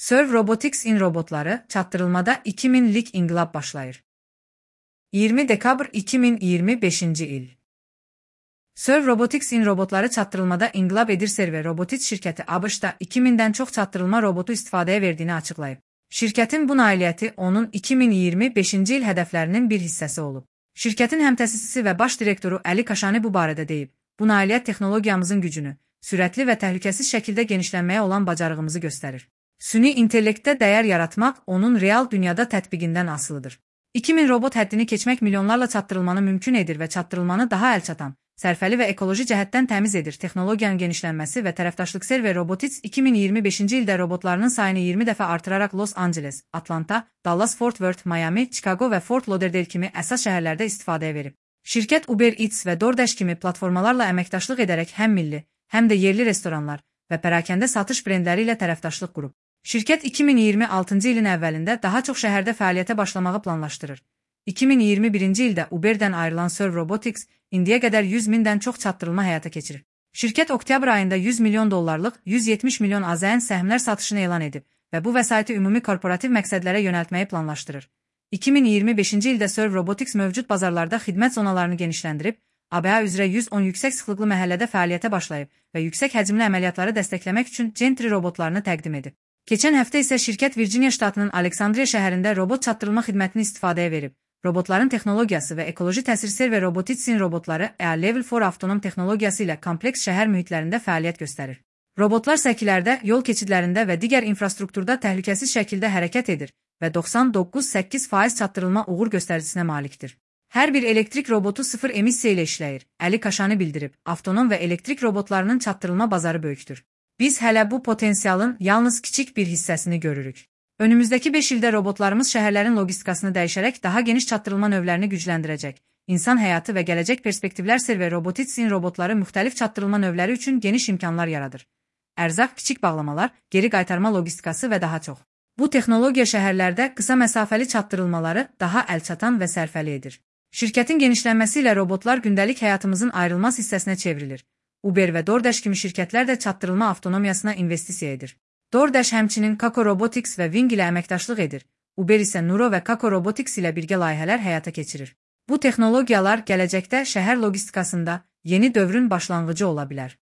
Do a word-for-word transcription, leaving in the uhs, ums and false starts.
Serve Robotics in robotları çatdırılmada iki minlik inqilab başlayır. iyirmi dekabr iki min iyirmi beşinci il. Serve Robotics in robotları çatdırılmada inqilab edir Serve Robotics şirkəti ABŞ-da iki mindən çox çatdırılma robotu istifadəyə verdiyini açıqlayıb. Şirkətin bu nailiyyəti onun iki min iyirmi beşinci il hədəflərinin bir hissəsi olub. Şirkətin həmtəsisisi və baş direktoru Əli Kaşani bu barədə deyib. Bu nailiyyət texnologiyamızın gücünü, sürətli və təhlükəsiz şəkildə genişlənməyə olan bacarığımızı göstərir. Süni intellektdə dəyər yaratmaq onun real dünyada tətbiqindən asılıdır. iki min robot həddini keçmək milyonlarla çatdırılmanı mümkün edir və çatdırılmanı daha əlçatan, sərfəli və ekoloji cəhətdən təmiz edir. Texnologiyanın genişlənməsi və tərəfdaşlıq Serve Robotics iki min iyirmi beşinci ildə robotlarının sayını iyirmi dəfə artıraraq Los Angeles, Atlanta, Dallas Fort Worth, Miami, Chicago və Fort Lauderdale kimi əsas şəhərlərdə istifadəyə verib. Şirkət Uber Eats və DoorDash kimi platformalarla əməkdaşlıq edərək həm milli, həm də yerli restoranlar və pərakəndə satış brendləri ilə tərəfdaşlıq qurub. Şirkət iki min iyirmi altıncı ilin əvvəlində daha çox şəhərdə fəaliyyətə başlamağı planlaşdırır. iki min iyirmi birinci ildə Uber'dən ayrılan Serve Robotics indiyə qədər yüz mindən çox çatdırılma həyata keçirir. Şirkət oktyabr ayında yüz milyon dollarlıq yüz yetmiş milyon A Z N səhmlər satışını elan edib və bu vəsaiti ümumi korporativ məqsədlərə yönəltməyi planlaşdırır. iki min iyirmi beşinci ildə Serve Robotics mövcud bazarlarda xidmət zonalarını genişləndirib, A B A üzrə yüz on yüksək sıxlıqlı məhəllədə fəaliyyətə başlayıb və yüksək həcmli əməliyyatları dəstəkləmək üçün Gentry robotlarını təqdim edib. Keçən həftə isə şirkət Virginia ştatının Aleksandriya şəhərində robot çatdırılma xidmətini istifadəyə verib. Robotların texnologiyası və ekoloji təsir Serve Robotics'in robotları E A Level dörd avtonom texnologiyası ilə kompleks şəhər mühitlərində fəaliyyət göstərir. Robotlar səkilərdə, yol keçidlərində və digər infrastrukturda təhlükəsiz şəkildə hərəkət edir və doxsan doqquz nöqtə səkkiz faiz çatdırılma uğur göstəricisine malikdir. Hər bir elektrik robotu sıfır emissiya ilə işləyir, Əli Kaşani bildirib. Avtonom və elektrik robotlarının çatdırılma bazarı böyükdür. Biz hələ bu potensialın yalnız kiçik bir hissəsini görürük. Önümüzdəki beş ildə robotlarımız şəhərlərin logistikasını dəyişərək daha geniş çatdırılma növlərini gücləndirəcək. İnsan həyatı və gələcək perspektivlər Serve Robotics'in robotları müxtəlif çatdırılma növləri üçün geniş imkanlar yaradır. Ərzaq, kiçik bağlamalar, geri qaytarma logistikası və daha çox. Bu texnologiya şəhərlərdə qısa məsafəli çatdırılmaları daha əlçatan və sərfəli edir. Şirkətin genişlənməsi ilə robotlar gündəlik həyatımızın ayrılmaz hissəsinə çevrilir. Uber və DoorDash kimi şirkətlər də çatdırılma avtonomiyasına investisiya edir. DoorDash həmçinin Kako Robotics və Wing ilə əməkdaşlıq edir. Uber isə Nuro və Kako Robotics ilə birgə layihələr həyata keçirir. Bu texnologiyalar gələcəkdə şəhər logistikasında yeni dövrün başlanğıcı ola bilər.